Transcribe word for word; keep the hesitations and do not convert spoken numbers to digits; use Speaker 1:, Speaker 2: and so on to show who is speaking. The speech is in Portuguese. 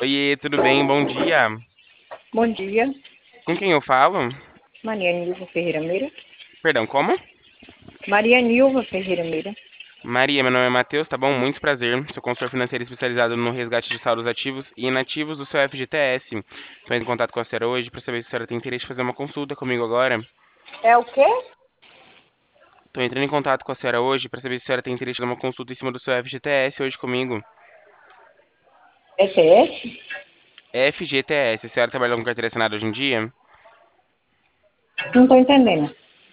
Speaker 1: Oiê, tudo bem? Bom dia.
Speaker 2: Bom dia,
Speaker 1: Com quem eu falo?
Speaker 2: Maria Nilva Ferreira Meira.
Speaker 1: Perdão, como?
Speaker 2: Maria Nilva Ferreira Meira.
Speaker 1: Maria, meu nome é Matheus, tá bom? Muito prazer. Sou consultor financeiro especializado no resgate de saldos ativos e inativos do seu F G T S. Estou em contato com a senhora hoje para saber se a senhora tem interesse em fazer uma consulta comigo agora.
Speaker 2: É o quê?
Speaker 1: Estou entrando em contato com a senhora hoje para saber se a senhora tem interesse em fazer uma consulta em cima do seu F G T S hoje comigo.
Speaker 2: E T S?
Speaker 1: F G T S, a senhora trabalha com carteira assinada hoje em dia?
Speaker 2: Não estou entendendo.